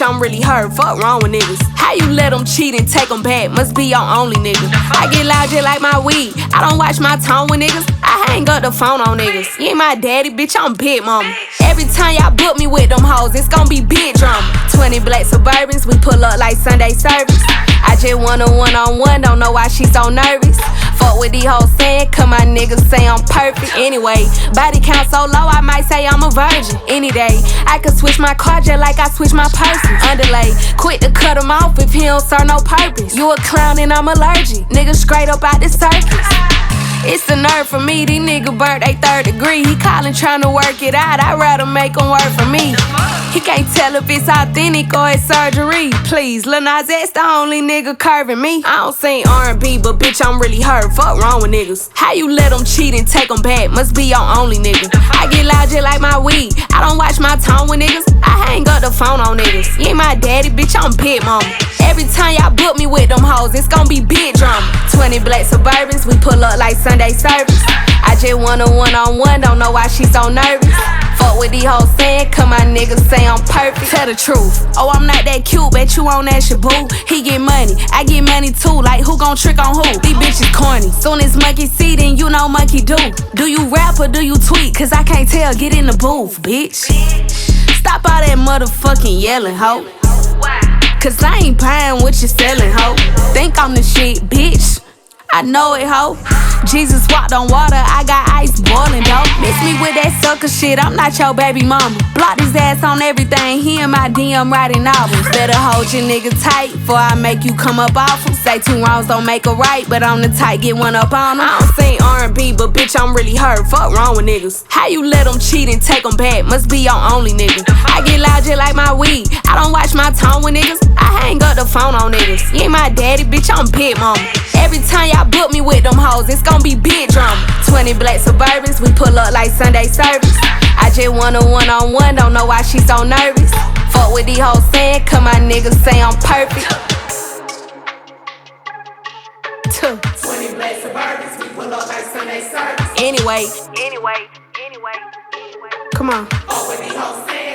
bitch, I'm really hurt. Fuck wrong with niggas. How you let them cheat and take them back? Must be your only nigga. I get loud just like my weed. I don't watch my tone with niggas. I hang up the phone on niggas. You ain't my daddy, bitch, I'm big mama. Every time y'all book me with them hoes, it's gon' be big drama. 20 black Suburbans, we pull up like Sunday service. I just want a one-on-one, don't know why she so nervous. Fuck with these hoes saying, cause my niggas say I'm perfect. Anyway, body count so low, I might say I'm a virgin. Any day, I could switch my car just like I switch my person. Underlay, quick to cut him off if he don't serve no purpose. You a clown and I'm allergic, niggas straight up out the circus. It's the nerve for me, these niggas burnt they 3rd degree. He callin' tryna work it out, I'd rather make him work for me. He can't tell if it's authentic or it's surgery. Please, Lil Nas X the only nigga curving me. I don't sing R&B, but bitch, I'm really hurt. Fuck wrong with niggas. How you let them cheat and take them back? Must be your only nigga. I get loud just like my weed. I don't watch my tone with niggas. I hang up the phone on niggas. You ain't my daddy, bitch, I'm big mama. Every time y'all book me with them hoes, it's gon' be big drama. 20 black Suburbans, we pull up like Sunday service. I just want a one-on-one, don't know why she so nervous. Fuck with these hoes saying, cause my niggas say I'm perfect. Tell the truth, oh I'm not that cute, bet you on that Shabu. He get money, I get money too, like who gon' trick on who? These bitches corny, soon as monkey see then you know monkey do. Do you rap or do you tweet, cause I can't tell, get in the booth, bitch. Stop all that motherfucking yelling, ho. Cause I ain't buying what you selling, ho. Think I'm the shit, bitch. I know it, ho. Jesus walked on water, I got ice boiling, though. Miss me with that sucker shit, I'm not your baby mama. Block his ass on everything, he in my DM writing novels. Better hold your nigga tight, before I make you come up off him. Say 2 wrongs don't make a right, but I'm the type, get one up on him. I don't sing R&B, but bitch, I'm really hurt. Fuck wrong with niggas. How you let them cheat and take them back? Must be your only nigga. I get loud just like my weed. I don't watch my tone with niggas. I hang up the phone on niggas. You ain't my daddy, bitch, I'm big mama. Every time y'all book me with them hoes, it's gon' be big drama. 20 black Suburbans, we pull up like Sunday service. I just want a one-on-one, don't know why she so nervous. Fuck with these hoes saying, cause my niggas say I'm perfect. 20 black Suburbans, we pull up like Sunday service. Anyway. Come on. Fuck with these hoes saying.